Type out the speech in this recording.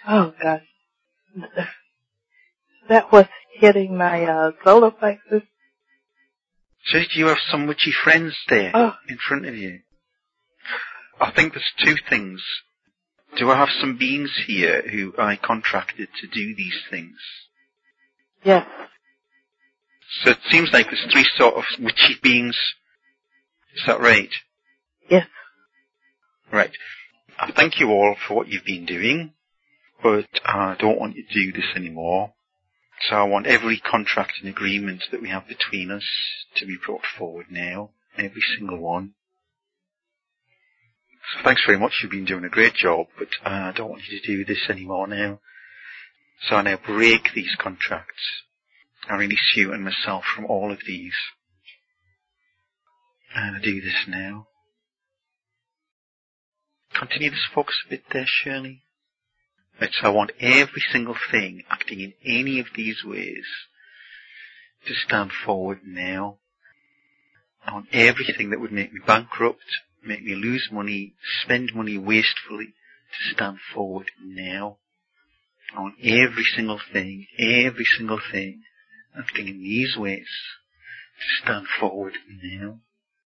Oh, gosh. That was hitting my solar plexus. So do you have some witchy friends there in front of you? I think there's two things. Do I have some beings here who I contracted to do these things? Yes. So it seems like there's three sort of witchy beings. Is that right? Yes. Right. I thank you all for what you've been doing, but I don't want you to do this anymore. So I want every contract and agreement that we have between us to be brought forward now. Every single one. So thanks very much. You've been doing a great job, but I don't want you to do this anymore now. So I now break these contracts. I release you and myself from all of these. And I do this now. Continue this focus a bit there, Shirley. Right, so I want every single thing acting in any of these ways to stand forward now. I want everything that would make me bankrupt, make me lose money, spend money wastefully to stand forward now. I want every single thing acting in these ways to stand forward now.